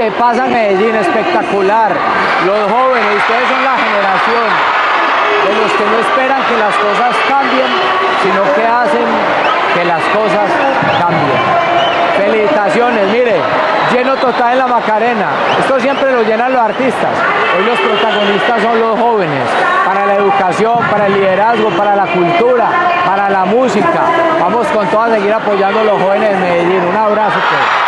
que pasa en Medellín, espectacular. Los jóvenes, ustedes son la generación de los que no esperan que las cosas cambien, sino que hacen que las cosas cambien. Felicitaciones, mire, lleno total en la Macarena. Esto siempre lo llenan los artistas. Hoy los protagonistas son los jóvenes, para la educación, para el liderazgo, para la cultura, para la música. Vamos con todo a seguir apoyando a los jóvenes de Medellín. Un abrazo, pues.